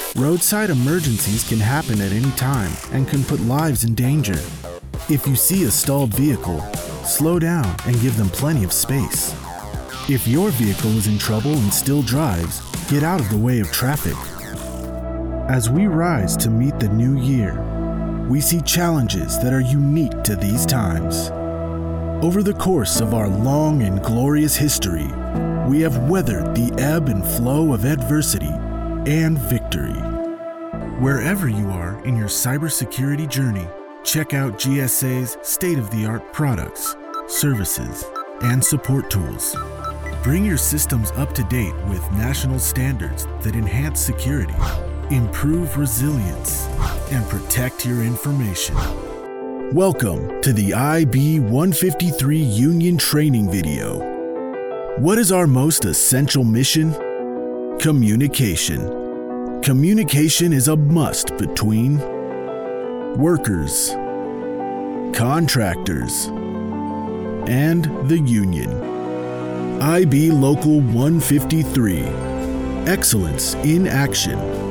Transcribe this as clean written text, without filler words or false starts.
Roadside emergencies can happen at any time and can put lives in danger. If you see a stalled vehicle, slow down and give them plenty of space. If your vehicle is in trouble and still drives, get out of the way of traffic. As we rise to meet the new year, we see challenges that are unique to these times. Over the course of our long and glorious history, we have weathered the ebb and flow of adversity and victory. Wherever you are in your cybersecurity journey, check out GSA's state-of-the-art products, services, and support tools. Bring your systems up to date with national standards that enhance security, improve resilience, and protect your information. Welcome to the IB-153 Union Training video. What is our most essential mission? Communication. Communication is a must between workers, contractors, and the union. IB Local 153. Excellence in action.